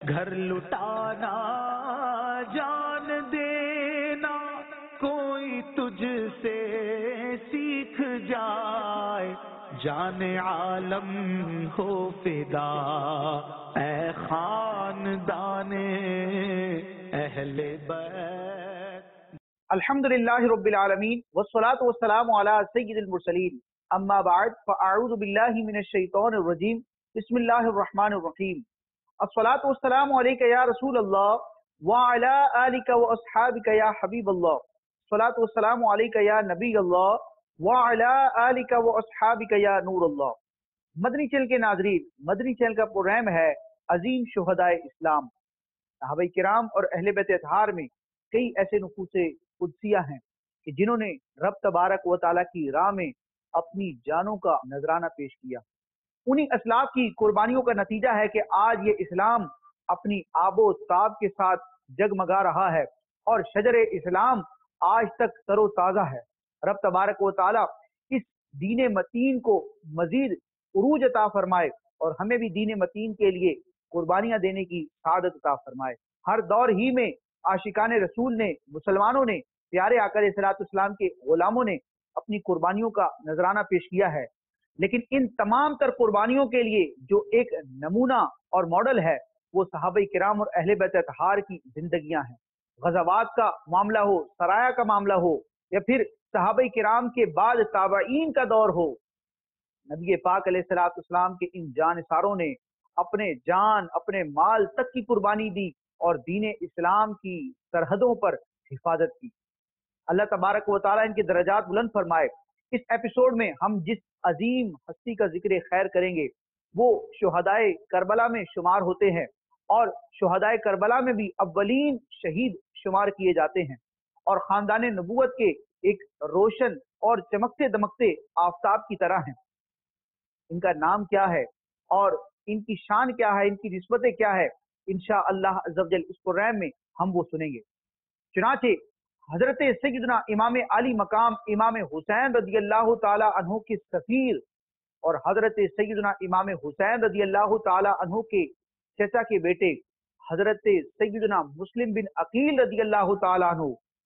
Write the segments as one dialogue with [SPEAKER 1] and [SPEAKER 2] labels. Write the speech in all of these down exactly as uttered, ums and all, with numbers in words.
[SPEAKER 1] گھر لٹانا جان دینا کوئی تجھ سے سیکھ جائے، جان عالم ہو فدا اے خاندان اہل بیت۔
[SPEAKER 2] الحمدللہ رب العالمین والصلاة والسلام علی سید المرسلین، اما بعد فاعوذ باللہ من الشیطان الرجیم، بسم اللہ الرحمن الرحیم۔ الصلاة والسلام علیک یا رسول اللہ وعلی آلک واصحابک یا حبیب اللہ، الصلاة والسلام علیک یا نبی اللہ وعلی آلک واصحابک یا نور اللہ۔ مدنی چینل کے ناظرین، مدنی چینل کا پروگرام ہے عظیم شہدائے اسلام۔ صحابہ کرام اور اہل بیت اطہار میں کئی ایسے نفوس قدسیہ ہیں کہ جنہوں نے رب تبارک و تعالیٰ کی راہ میں اپنی جانوں کا نذرانہ پیش کیا۔ انہی اسلاف کی قربانیوں کا نتیجہ ہے کہ آج یہ اسلام اپنی آب و تاب کے ساتھ جگمگا رہا ہے اور شجر اسلام آج تک تر و تازہ ہے۔ رب تبارک و تعالیٰ اس دین متین کو مزید عروج عطا فرمائے اور ہمیں بھی دین متین کے لیے قربانیاں دینے کی سعادت عطا فرمائے۔ ہر دور ہی میں عاشقان رسول نے، مسلمانوں نے، پیارے آقا علیہ الصلوۃ والسلام کے غلاموں نے اپنی قربانیوں کا نذرانہ پیش کیا ہے، لیکن ان تمام تر قربانیوں کے لیے جو ایک نمونہ اور ماڈل ہے وہ صحابہ کرام اور اہل بیت اطہار کی زندگیاں ہیں۔ غزوات کا معاملہ ہو، سرایا کا معاملہ ہو، یا پھر صحابہ کرام کے بعد تابعین کا دور ہو، نبی پاک علیہ الصلوۃ والسلام کے ان جانثاروں نے اپنے جان، اپنے مال تک کی قربانی دی اور دین اسلام کی سرحدوں پر حفاظت کی۔ اللہ تبارک و تعالیٰ ان کے درجات بلند فرمائے۔ اس ایپیسوڈ میں ہم جس عظیم ہستی کا ذکر خیر کریں گے وہ شہدائے کربلا میں شمار ہوتے ہیں، اور شہدائے کربلا میں بھی اولین شہید شمار کیے جاتے ہیں، اور خاندان نبوت کے ایک روشن اور چمکتے دمکتے آفتاب کی طرح ہیں۔ ان کا نام کیا ہے اور ان کی شان کیا ہے، ان کی نسبتیں کیا ہے، انشاءاللہ عز و جل اس پروگرام میں ہم وہ سنیں گے۔ چنانچہ حضرت سیدنا امام علی مقام امام حسین رضی اللہ تعالی عنہ کے سفیر اور حضرت سیدنا امام حسین رضی اللہ تعالی عنہ کے چچا کے بیٹے حضرت سیدنا مسلم بن عقیل رضی اللہ تعالی عنہ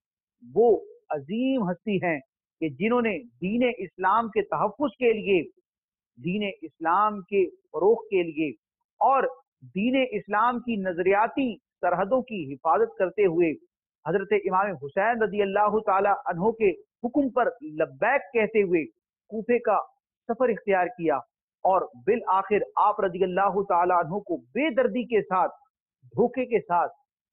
[SPEAKER 2] وہ عظیم ہستی ہیں کہ جنہوں نے دین اسلام کے تحفظ کے لیے، دین اسلام کے فروغ کے لیے اور دین اسلام کی نظریاتی سرحدوں کی حفاظت کرتے ہوئے حضرت امام حسین رضی اللہ تعالی عنہ کے حکم پر لبیک کہتے ہوئے کوفے کا سفر اختیار کیا، اور بالآخر آپ رضی اللہ تعالی عنہ کو بے دردی کے ساتھ، دھوکے کے ساتھ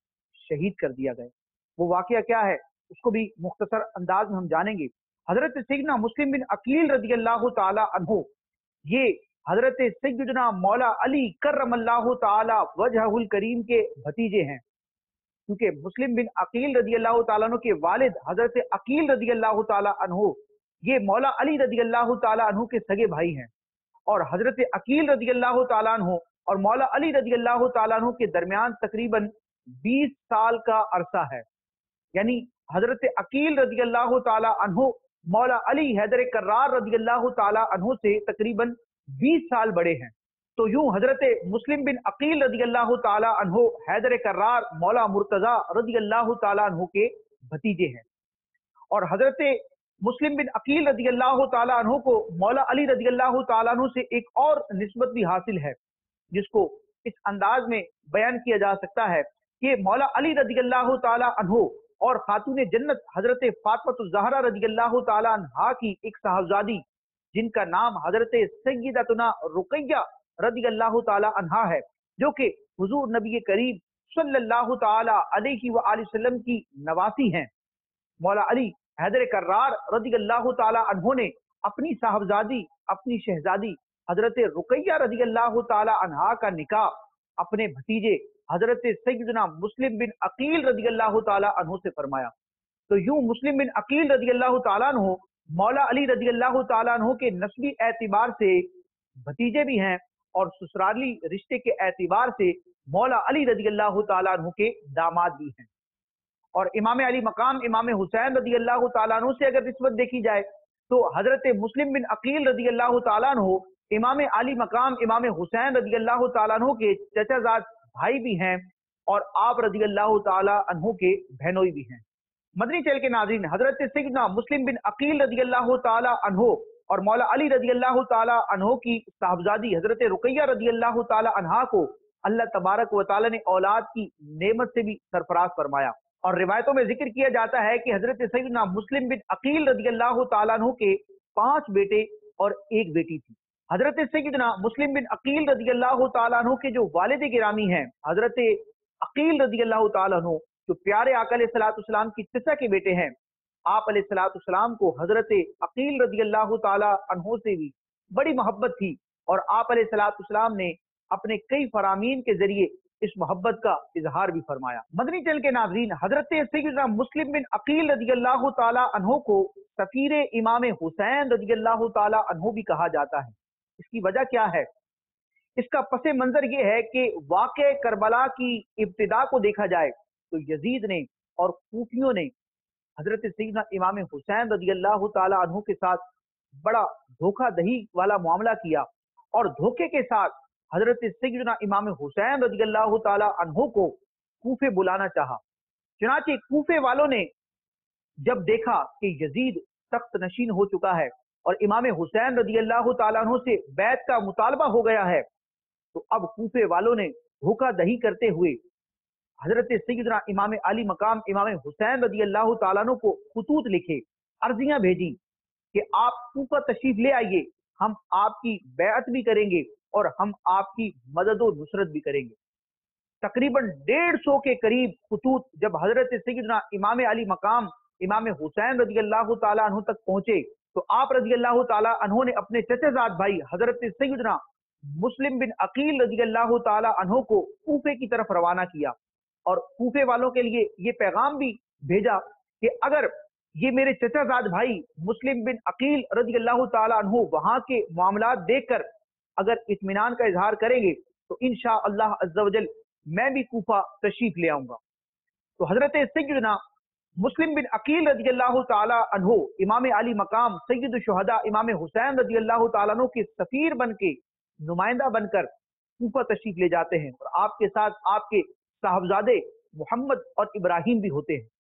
[SPEAKER 2] شہید کر دیا گیا۔ وہ واقعہ کیا ہے اس کو بھی مختصر انداز میں ہم جانیں گے۔ حضرت سیدنا مسلم بن عقیل رضی اللہ تعالی عنہ یہ حضرت سیدنا مولا علی کرم اللہ تعالی وجہہ الکریم کے بھتیجے ہیں، کیونکہ مسلم بن عقیل رضی اللہ تعالیٰ عنہ کے والد حضرت عقیل رضی اللہ تعالیٰ عنہ یہ مولا علی رضی اللہ تعالیٰ عنہ کے سگے بھائی ہیں، اور حضرت عقیل رضی اللہ تعالیٰ عنہ اور مولا علی رضی اللہ تعالیٰ عنہ کے درمیان تقریباً بیس سال کا عرصہ ہے، یعنی حضرت عقیل رضی اللہ تعالیٰ عنہ مولا علی حیدر کرار رضی اللہ تعالیٰ عنہ سے تقریباً بیس سال بڑے ہیں۔ تو یوں حضرت مسلم بن عقیل رضی اللہ تعالیٰ عنہ حیدر کرار مولا مرتضی رضی اللہ تعالیٰ عنہ کے بھتیجے ہیں، اور حضرت مسلم بن عقیل رضی اللہ تعالیٰ عنہ کو مولا علی رضی اللہ تعالیٰ عنہ سے ایک اور نسبت بھی حاصل ہے، جس کو اس انداز میں بیان کیا جا سکتا ہے کہ مولا علی رضی اللہ تعالیٰ عنہ اور خاتون جنت حضرت فاطمہ الزہرا رضی اللہ تعالیٰ عنہا کی ایک صاحبزادی جن کا نام حضرت سیدتنا رقیہ رضی اللہ تعالی عنہا ہے، جو کہ حضور نبی کریم صلی اللہ تعالی علیہ وآلہ وسلم کی نواسی ہیں، مولا علی حیدر کرار رضی اللہ تعالی عنہ نے اپنی صاحبزادی، اپنی شہزادی حضرت رقیہ رضی اللہ تعالی عنہا کا نکاح اپنے بھتیجے حضرت سیدنا مسلم بن عقیل رضی اللہ تعالی عنہ سے فرمایا۔ تو یوں مسلم بن عقیل رضی اللہ تعالی عنہ مولا علی رضی اللہ تعالی عنہ کے نسبی اعتبار سے بھتیجے بھی ہیں، اور سسرالی رشتے کے اعتبار سے مولا علی رضی اللہ تعالیٰ عنہ کے داماد بھی ہیں۔ اور امام علی مقام امام حسین رضی اللہ تعالیٰ عنہ سے اگر نسبت دیکھی جائے تو حضرت مسلم بن عقیل رضی اللہ تعالیٰ عنہ امام علی مقام امام حسین رضی اللہ تعالیٰ عنہ کے چچا زاد بھائی بھی ہیں اور آپ رضی اللہ تعالی عنہ کے بہنوئی بھی ہیں۔ مدنی چینل کے ناظرین، حضرت سیدنا مسلم بن عقیل رضی اللہ تعالی عنہ اور مولا علی رضی اللہ تعالی عنہ کی صاحبزادی حضرت رقیہ رضی اللہ تعالی عنہا کو اللہ تبارک و تعالی نے اولاد کی نعمت سے بھی سرفراز فرمایا، اور روایتوں میں ذکر کیا جاتا ہے کہ حضرت سیدنا مسلم بن عقیل رضی اللہ تعالیٰ عنہ کے پانچ بیٹے اور ایک بیٹی تھی۔ حضرت سیدنا مسلم بن عقیل رضی اللہ تعالیٰ عنہ کے جو والد گرامی ہیں حضرت عقیل رضی اللہ تعالیٰ عنہ، جو پیارے آقا علیہ الصلوۃ والسلام کی چچا کے بیٹے ہیں، آپ علیہ الصلوۃ والسلام کو حضرت عقیل رضی اللہ تعالیٰ عنہ سے بھی بڑی محبت تھی، اور آپ علیہ الصلوۃ والسلام نے اپنے کئی فرامین کے ذریعے اس محبت کا اظہار بھی فرمایا۔ مدنی چینل کے ناظرین، حضرت سیدنا مسلم بن عقیل رضی اللہ تعالی عنہ کو سفیر امام حسین رضی اللہ تعالی عنہ بھی کہا جاتا ہے۔ اس کی وجہ کیا ہے؟ اس کا پس منظر یہ ہے کہ واقع کربلا کی ابتدا کو دیکھا جائے تو یزید نے اور کوفیوں نے حضرت سیدنا امام حسین رضی اللہ تعالی عنہ کے ساتھ بڑا دھوکہ دہی والا معاملہ کیا، اور دھوکے کے ساتھ حضرت سیدنا امام حسین رضی اللہ تعالی عنہ کو کوفے بلانا چاہا۔ چنانچہ کوفے والوں نے جب دیکھا کہ یزید تخت نشین ہو چکا ہے اور امام حسین رضی اللہ تعالیٰ عنہ سے بیعت کا مطالبہ ہو گیا ہے، تو اب کوفے والوں نے دھوکہ دہی کرتے ہوئے حضرت سیدنا امام علی مقام امام حسین رضی اللہ تعالیٰ عنہ کو خطوط لکھے، عرضیاں بھیجی کہ آپ کوفہ تشریف لے آئیے، ہم آپ کی بیعت بھی کریں گے اور ہم آپ کی مدد و نصرت بھی کریں گے۔ تقریباً ڈیڑھ سو کے قریب خطوط جب حضرت سیدنا امام علی مقام امام حسین رضی اللہ تعالیٰ عنہ تک پہنچے تو آپ رضی اللہ تعالیٰ عنہ نے اپنے چچا زاد بھائی حضرت سیدنا مسلم بن عقیل رضی اللہ تعالیٰ عنہ کو کوفے کی طرف روانہ کیا، اور کوفے والوں کے لیے یہ پیغام بھی بھیجا کہ اگر یہ میرے چچا زاد بھائی مسلم بن عقیل رضی اللہ تعالیٰ عنہ وہاں کے معاملات دیکھ کر اگر اطمینان کا اظہار کریں گے تو انشاءاللہ عز و جل میں بھی کوفہ تشریف لے آؤں گا۔ تو حضرت سیدنا مسلم بن عقیل رضی اللہ تعالی عنہ امام علی مقام سید الشہداء امام حسین رضی اللہ تعالیٰ عنہ کے سفیر بن کے، نمائندہ بن کر کوفہ تشریف لے جاتے ہیں، اور آپ کے ساتھ آپ کے صاحبزادے محمد اور ابراہیم بھی ہوتے ہیں۔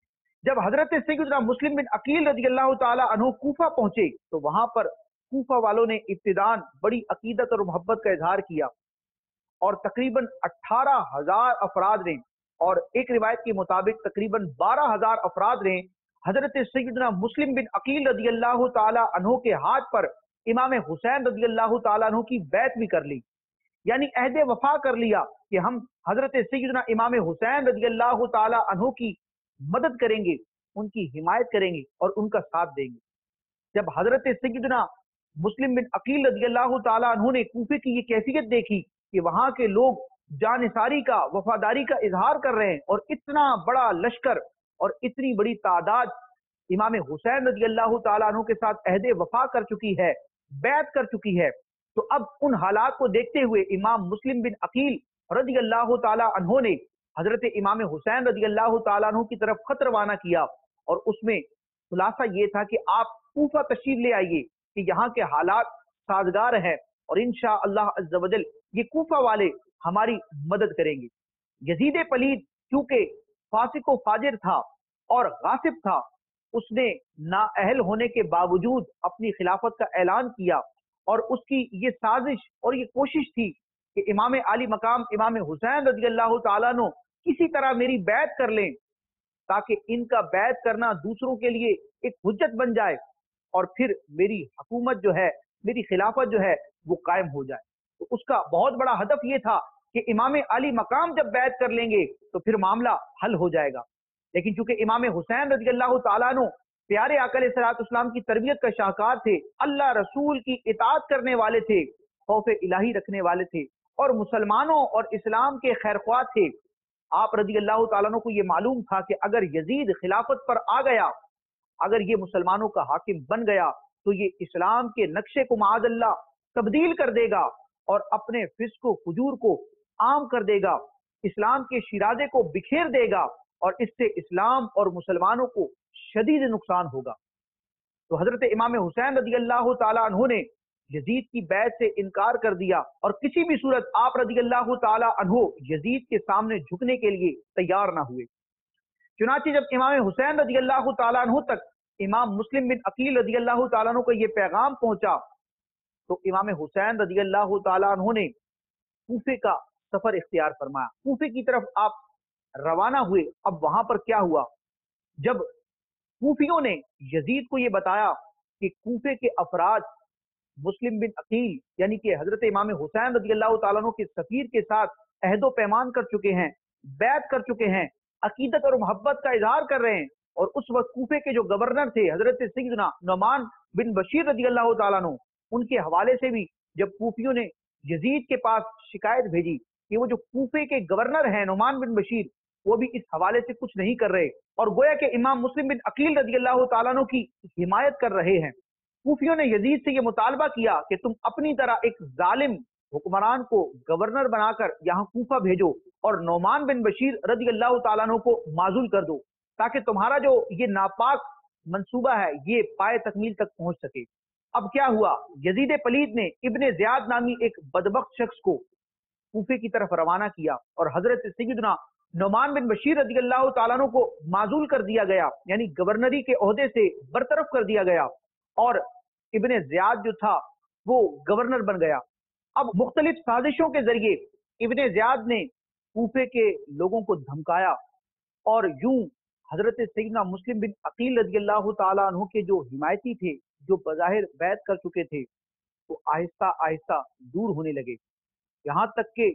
[SPEAKER 2] جب حضرت سیدنا مسلم بن عقیل رضی اللہ تعالی عنہ کوفہ پہنچے تو وہاں پر کوفہ والوں نے ابتداءً بڑی عقیدت اور محبت کا اظہار کیا، اور تقریباً اٹھارہ ہزار افراد نے، اور ایک روایت کے مطابق تقریباً بارہ ہزار افراد نے حضرت سیدنا مسلم بن عقیل رضی اللہ تعالی عنہ کے ہاتھ پر امام حسین رضی اللہ تعالی عنہ کی بیعت بھی کر لی، یعنی عہد وفا کر لیا کہ ہم حضرت سیدنا امام حسین رضی اللہ تعالی عنہ کی مدد کریں گے، ان کی حمایت کریں گے اور ان کا ساتھ دیں گے۔ جب حضرت سیدنا مسلم بن عقیل رضی اللہ تعالی عنہ نے کوفے کی یہ کیفیت دیکھی کہ وہاں کے لوگ جانثاری کا، وفاداری کا اظہار کر رہے ہیں، اور اتنا بڑا لشکر اور اتنی بڑی تعداد امام حسین رضی اللہ تعالیٰ عنہ کے ساتھ عہد وفا کر چکی ہے، بیعت کر چکی ہے، تو اب ان حالات کو دیکھتے ہوئے امام مسلم بن عقیل رضی اللہ تعالیٰ عنہ نے حضرت امام حسین رضی اللہ تعالیٰ عنہ کی طرف خط روانہ کیا، اور اس میں خلاصہ یہ تھا کہ آپ کوفہ تشریف لے آئیے کہ یہاں کے حالات سازگار ہیں، اور انشاءاللہ عز و جل یہ کوفہ والے ہماری مدد کریں گے۔ یزید پلید کیونکہ فاسق و فاجر تھا اور غاصب تھا، اس نے نااہل ہونے کے باوجود اپنی خلافت کا اعلان کیا، اور اس کی یہ سازش اور یہ کوشش تھی کہ امام علی مقام امام حسین رضی اللہ تعالیٰ عنہ کسی طرح میری بیعت کر لیں، تاکہ ان کا بیعت کرنا دوسروں کے لیے ایک حجت بن جائے، اور پھر میری حکومت جو ہے، میری خلافت جو ہے وہ قائم ہو جائے۔ تو اس کا بہت بڑا ہدف یہ تھا کہ امام علی مقام جب بیعت کر لیں گے تو پھر معاملہ حل ہو جائے گا۔ لیکن چونکہ امام حسین رضی اللہ تعالیٰ عنہ پیارے آقا علیہ الصلوۃ والسلام کی تربیت کا شاہکار تھے، اللہ رسول کی اطاعت کرنے والے تھے، خوف الہی رکھنے والے تھے، اور مسلمانوں اور اسلام کے خیرخواہ تھے، آپ رضی اللہ تعالیٰ عنہ کو یہ معلوم تھا کہ اگر یزید خلافت پر آ گیا، اگر یہ مسلمانوں کا حاکم بن گیا تو یہ اسلام کے نقشے کو معاذ اللہ تبدیل کر دے گا، اور اپنے فسق و فجور کو عام کر دے گا، اسلام کے شیرازے کو بکھیر دے گا، اور اس سے اسلام اور مسلمانوں کو شدید نقصان ہوگا۔ تو حضرت امام حسین رضی اللہ تعالیٰ عنہ نے यजीद की बैत से इनकार कर दिया और किसी भी सूरत आप रजी अल्लाह ताला अन्हो यजीद के सामने झुकने के लिए तैयार ना हुए। चुनांचे जब इमाम हुसैन रजी अल्लाह ताला अन्हो तक इमाम मुस्लिम बिन अकील रजी अल्लाह ताला अन्हो को यह पैगाम पहुंचा तो इमाम हुसैन रजी अल्लाह ताला अन्हो ने कूफे का सफर इख्तियार फरमाया। कूफे की तरफ आप रवाना हुए। अब वहां पर क्या हुआ, जब कूफियों ने यजीद को यह बताया कि कूफे के अफराद मुस्लिम बिन अकील यानी कि हजरत इमाम हुसैन रजी अल्लाह तआला अन्हु के सफीर के साथ अहदो पैमान कर चुके हैं, बैत कर चुके हैं, अकीदत और मोहब्बत का इजहार कर रहे हैं, और उस वक्त कूफे के जो गवर्नर थे हजरत सैयदना नुमान बिन बशीर रजी अल्लाह तआला अन्हु, उनके हवाले से भी जब कूफियों ने यजीद के पास शिकायत भेजी कि वो जो कूफे के गवर्नर हैं नुमान बिन बशीर, वो भी इस हवाले से कुछ नहीं कर रहे और गोया के इमाम मुस्लिम बिन अकील रजी अल्लाह तआला अन्हु की हिमायत कर रहे हैं। कूफियों ने यजीद से यह मुतालबा किया कि तुम अपनी तरह एक जालिम हुक्मरान को गवर्नर बनाकर यहाँ कूफा भेजो और नौमान बिन बशीर रजी अल्लाह तआला अन्हु को माजूल कर दो, ताकि तुम्हारा जो ये नापाक मंसूबा है ये पाए तकमील तक पहुंच सके। अब क्या हुआ, यजीद पलीद ने इब्ने ज़ियाद नामी एक बदबख्त शख्स को कूफे की तरफ रवाना किया और हजरत सैयदना नौमान बिन बशीर रजी अल्लाह तआला अन्हु को माजूल कर दिया गया, यानी गवर्नरी के ओहदे से बरतरफ कर दिया गया और इब्ने ज़ियाद जो था वो गवर्नर बन गया। अब मुख्तलिफ साजिशों के जरिए इब्ने ज़ियाद ने कूफे के लोगों को धमकाया और यूं हजरत सैयदना मुस्लिम बिन अकील रजी अल्लाह तआला अन्हु के जो हिमायती थे, जो बज़ाहिर बैत कर चुके थे, वो आहिस्ता आहिस्ता दूर होने लगे। यहाँ तक के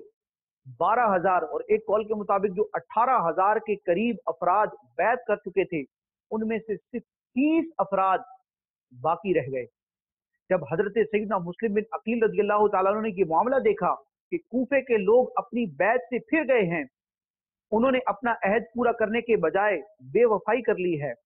[SPEAKER 2] बारह हजार और एक कॉल के मुताबिक जो अठारह हजार के करीब अफराद बैत कर चुके थे, उनमें से सिर्फ तीस अफराद बाकी रह गए। जब हजरत सैयदना मुस्लिम बिन अकील रजी अल्लाह तआला अन्हु ने ये मामला देखा कि कूफे के लोग अपनी बैत से फिर गए हैं, उन्होंने अपना अहद पूरा करने के बजाय बेवफाई कर ली है,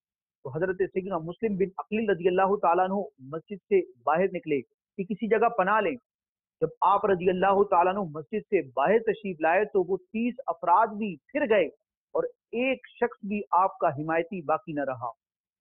[SPEAKER 2] तो हजरत सैयदना मुस्लिम बिन अकील रजी अल्लाह तआला अन्हु मस्जिद से बाहर निकले कि किसी जगह पनाह लें। जब आप रजी अल्लाह तआला अन्हु मस्जिद से बाहर तशरीफ लाए तो वो तीस अफराद भी फिर गए और एक शख्स भी आपका हिमायती बाकी न रहा।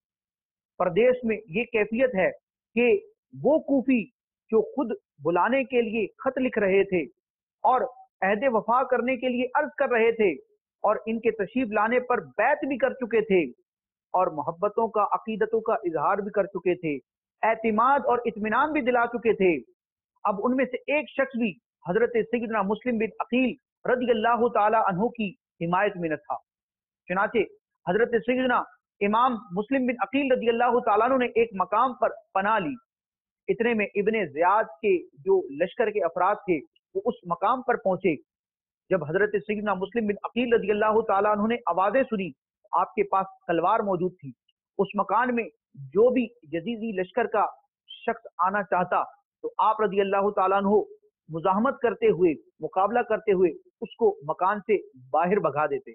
[SPEAKER 2] प्रदेश में ये कैफियत है कि वो कूफी जो खुद बुलाने के लिए खत लिख रहे थे और अहद वफा करने के लिए अर्ज कर रहे थे और इनके तशरीफ लाने पर बैत भी कर चुके थे और मोहब्बतों का अकीदतों का इजहार भी कर चुके थे, एतिमाद और इत्मीनान भी दिला चुके थे, अब उनमें से एक शख्स भी हजरत सैयदना मुस्लिम बिन अकील रजी अल्लाह तआला अन्हु की हिमायत में न था। चुनाचे हजरत सैयदना इमाम मुस्लिम बिन अकील रजी अल्लाह तआला अन्हु ने एक मकाम पर पनाह ली। इतने में इब्ने ज़ियाद के जो लश्कर के अफराद थे वो उस मकाम पर पहुंचे। जब हजरत सैयदना मुस्लिम बिन अकील रजी अल्लाह तआला अन्हु ने आवाजें सुनी, आपके पास तलवार मौजूद थी। उस मकान में जो भी यजीदी लश्कर का शख्स आना चाहता तो आप रजी अल्लाह तआला अन्हु मुजाहमत करते हुए, मुकाबला करते हुए उसको मकान से बाहर भगा देते।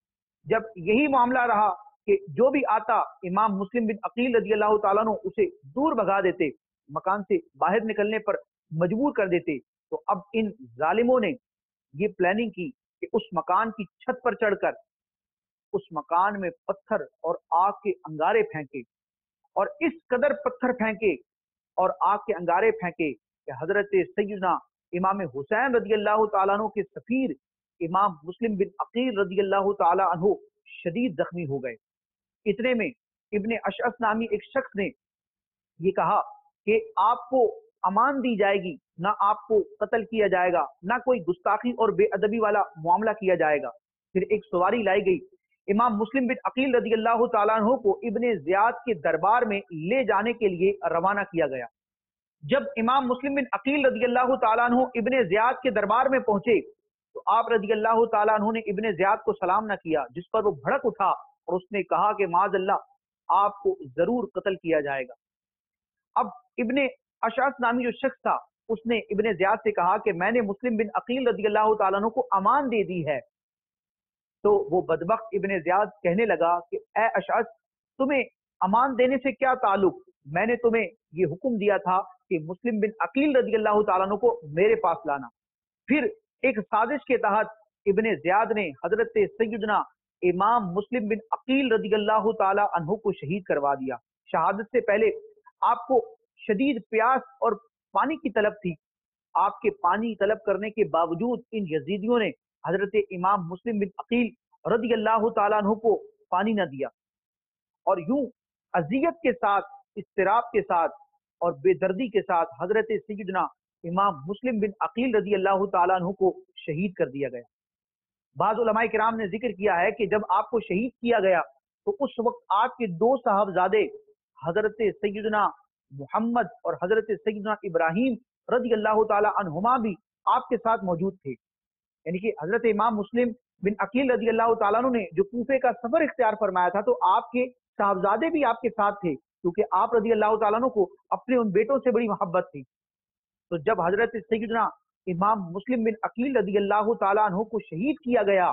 [SPEAKER 2] जब यही मामला रहा कि जो भी आता इमाम मुस्लिम बिन अकील रजी अल्लाह तआला अन्हु उसे दूर भगा देते, मकान से बाहर निकलने पर मजबूर कर देते, तो अब इन जालिमों ने ये प्लानिंग की कि उस मकान की छत पर चढ़कर उस मकान में पत्थर और आग के अंगारे फेंके और इस कदर पत्थर फेंके और आग के अंगारे फेंके कि हजरत सैयदना इमाम हुसैन रजी अल्लाह तआला अन्हु के सफीर इमाम मुस्लिम बिन अकील रजी अल्लाह तआला अन्हु शदीद जख्मी हो गए। इतने में इब्ने अशअस नामी एक शख्स ने ये कहा कि आपको अमान दी जाएगी, ना आपको कत्ल किया जाएगा, ना कोई गुस्ताखी और बेअदबी वाला मामला किया जाएगा। फिर एक सवारी लाई गई, इमाम मुस्लिम बिन अकील रजी अल्लाह तआला अन्हु को इब्ने ज़ियाद के दरबार में ले जाने के लिए रवाना किया गया। जब इमाम मुस्लिम बिन अकील रजी अल्लाह तआला अन्हु इब्ने ज़ियाद के दरबार में पहुंचे तो आप रजी अल्लाह तआला अन्हु ने इब्ने ज़ियाद को सलाम न किया, जिस पर वो भड़क उठा और उसने कहा कि माज़अल्लाह आपको जरूर कत्ल किया जाएगा। अब इब्ने अशअस नामी जो शख्स था उसने इब्ने ज़ियाद से कहा कि मैंने मुस्लिम बिन अकील रजी अल्लाह तआला अन्हु को अमान दे दी है। तो वो बदबख्त इब्ने ज़ियाद कहने लगा कि ए अशअस, तुम्हें अमान देने से क्या ताल्लुक, मैंने तुम्हें ये हुक्म दिया था कि मुस्लिम बिन अकील रजी अल्लाह तआला अन्हु को मेरे पास लाना। फिर एक साजिश के तहत इब्ने ज़ियाद ने हजरत सैयदना इमाम मुस्लिम बिन अकील रजी अल्लाह तआला अन्हु को शहीद करवा दिया। शहादत से पहले आपको शदीद प्यास और پانی کی طلب تھی. آپ کے پانی طلب کرنے کے باوجود ان یزیدیوں نے حضرت امام مسلم بن عقیل رضی اللہ تعالیٰ عنہ کو پانی نہ دیا، اور یوں اذیت کے ساتھ، اضطراب کے ساتھ اور بے دردی کے ساتھ حضرت سیدنا امام مسلم بن عقیل رضی اللہ تعالیٰ عنہ کو شہید کر دیا گیا. بعض علماء کرام نے ذکر کیا ہے کہ جب آپ کو شہید کیا گیا تو اس وقت آپ کے دو صاحبزادے حضرت سیدنا محمد اور حضرت سیدنا ابراہیم رضی اللہ تعالیٰ عنہما بھی آپ کے ساتھ موجود تھے. یعنی کہ حضرت امام مسلم بن عقیل رضی اللہ تعالیٰ عنہ نے جو کوفے کا سفر اختیار فرمایا تھا تو آپ کے صاحبزادے بھی آپ کے ساتھ تھے، کیونکہ آپ رضی اللہ تعالیٰ عنہ کو اپنے ان بیٹوں سے بڑی محبت تھی. تو جب حضرت سیدنا امام مسلم بن عقیل رضی اللہ تعالیٰ عنہ کو شہید کیا گیا،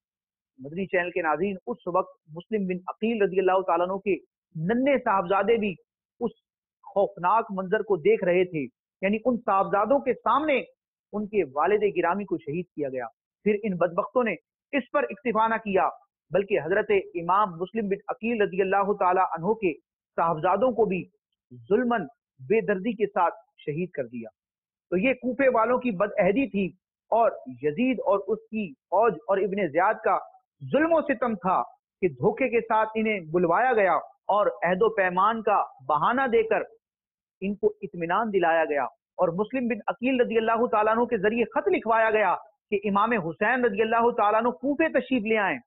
[SPEAKER 2] مدنی چینل کے ناظرین اس وقت مسلم بن عقیل رضی اللہ تعالیٰ عنہ کے ننھے صاحبزادے بھی اس خوفناک منظر کو دیکھ رہے تھے. یعنی ان صاحبزادوں کے سامنے ان کے والد گرامی کو شہید کیا گیا. پھر ان بدبختوں نے اس پر اکتفا نہ کیا بلکہ حضرت امام مسلم بن عقیل رضی اللہ تعالیٰ عنہ کے صاحبزادوں کو بھی ظلمن بے دردی کے ساتھ شہید کر دیا. تو یہ کوفے والوں کی بدعہدی تھی، اور یزید اور اس کی فوج اور ابن زیاد کا ظلم و ستم تھا کہ دھوکے کے ساتھ انہیں بلوایا گیا اور عہد و پیمان کا بہانہ دے کر ان کو اطمینان دلایا گیا، اور مسلم بن عقیل رضی اللہ تعالیٰ عنہ کے ذریعے خط لکھوایا گیا کہ امام حسین رضی اللہ تعالیٰ عنہ کوفے تشریف لے آئیں.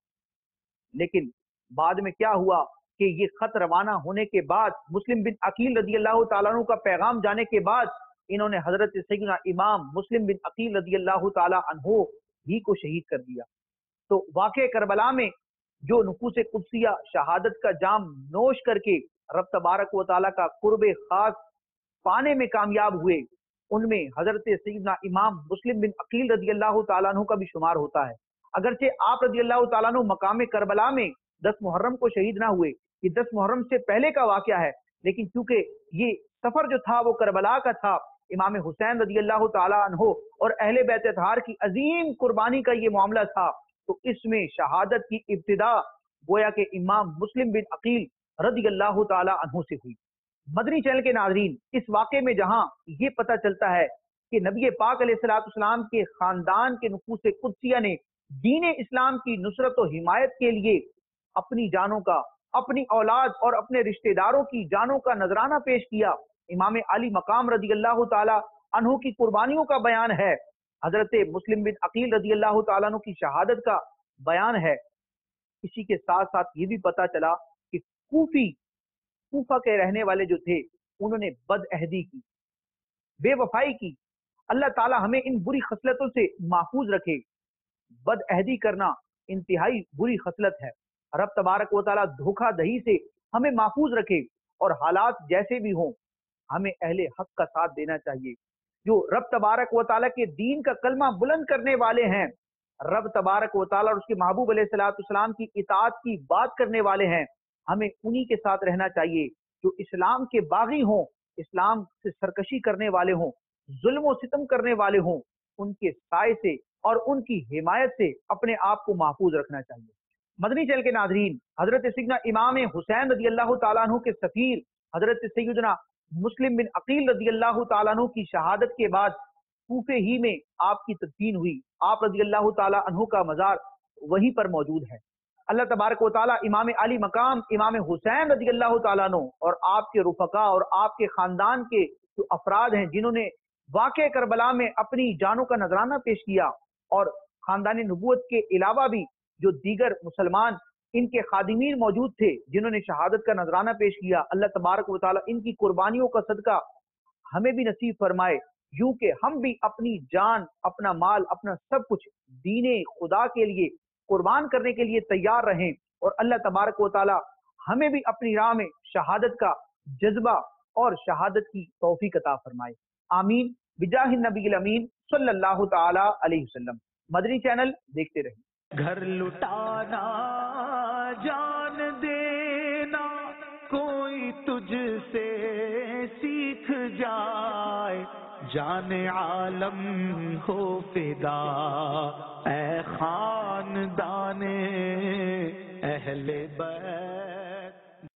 [SPEAKER 2] لیکن بعد میں کیا ہوا کہ یہ خط روانہ ہونے کے بعد، مسلم بن عقیل رضی اللہ تعالیٰ عنہ کا پیغام جانے کے بعد، انہوں نے حضرت سیدنا امام مسلم بن عقیل رضی اللہ تعالیٰ عنہ ہی کو شہید کر دیا. تو واقع کربلا میں جو نفوس قدسیہ شہادت کا جام نوش کر کے رب تبارک و تعالیٰ کا قرب خاص پانے میں کامیاب ہوئے، ان میں حضرت سیدنا امام مسلم بن عقیل رضی اللہ تعالیٰ عنہ کا بھی شمار ہوتا ہے. اگرچہ آپ رضی اللہ تعالیٰ عنہ مقام کربلا میں دس محرم کو شہید نہ ہوئے، یہ دس محرم سے پہلے کا واقعہ ہے، لیکن چونکہ یہ سفر جو تھا وہ کربلا کا تھا، امام حسین رضی اللہ تعالیٰ عنہ اور اہل بیت اطہار کی عظیم قربانی کا یہ معاملہ تھا، تو اس میں شہادت کی ابتدا گویا کہ امام مسلم بن عقیل رضی اللہ تعالیٰ عنہ سے ہوئی. مدنی چینل کے ناظرین، اس واقعے میں جہاں یہ پتہ چلتا ہے کہ نبی پاک علیہ الصلوۃ والسلام کے خاندان کے نفوس قدسیہ نے دین اسلام کی نصرت و حمایت کے لیے اپنی جانوں کا، اپنی اولاد اور اپنے رشتہ داروں کی جانوں کا نذرانہ پیش کیا، امام علی مقام رضی اللہ تعالی عنہ کی قربانیوں کا بیان ہے، حضرت مسلم بن عقیل رضی اللہ تعالیٰ عنہ کی شہادت کا بیان ہے. اسی کے ساتھ ساتھ یہ بھی پتہ چلا کہ کوفی کوفہ کے رہنے والے جو تھے انہوں نے بد عہدی کی، بے وفائی کی. اللہ تعالی ہمیں ان بری خصلتوں سے محفوظ رکھے. بد عہدی کرنا انتہائی بری خصلت ہے. رب تبارک و تعالی دھوکہ دہی سے ہمیں محفوظ رکھے، اور حالات جیسے بھی ہوں ہمیں اہل حق کا ساتھ دینا چاہیے، جو رب تبارک و تعالی کے دین کا کلمہ بلند کرنے والے ہیں، رب تبارک و تعالی اور اس کے محبوب علیہ الصلوۃ والسلام کی اطاعت کی بات کرنے والے ہیں. ہمیں انہی کے ساتھ رہنا چاہیے جو اسلام کے باغی ہوں، اسلام سے سرکشی کرنے والے ہوں، ظلم و ستم کرنے والے ہوں. ان کے سائے سے اور ان کی حمایت سے اپنے آپ کو محفوظ رکھنا چاہیے. مدنی چینل کے ناظرین، حضرت سیدنا امام حسین رضی اللہ تعالیٰ عنہ کے سفیر حضرت سیدنا مسلم بن عقیل رضی اللہ تعالیٰ عنہ کی شہادت کے بعد کوفے ہی میں آپ کی تدفین ہوئی. آپ رضی اللہ تعالیٰ عنہ کا مزار وہیں پر موجود ہے. اللہ تبارک و تعالیٰ امام علی مقام امام حسین رضی اللہ تعالیٰ عنہ اور آپ کے رفقا اور آپ کے خاندان کے جو افراد ہیں جنہوں نے واقع کربلا میں اپنی جانوں کا نذرانہ پیش کیا، اور خاندان نبوت کے علاوہ بھی جو دیگر مسلمان ان کے خادمین موجود تھے جنہوں نے شہادت کا نذرانہ پیش کیا، اللہ تبارک و تعالیٰ ان کی قربانیوں کا صدقہ ہمیں بھی نصیب فرمائے، یوں کہ ہم بھی اپنی جان، اپنا مال، اپنا سب کچھ دین خدا کے لیے قربان کرنے کے لیے تیار رہیں، اور اللہ تبارک و تعالی ہمیں بھی اپنی راہ میں شہادت کا جذبہ اور شہادت کی توفیق عطا فرمائے. آمین بجاہ النبی الامین صلی اللہ تعالی علیہ وسلم. مدنی چینل دیکھتے رہیں.
[SPEAKER 1] گھر لٹانا جان دینا کوئی تجھ سے سیکھ جائے، جان عالم ہو فدا اے خاندان اہل بیت.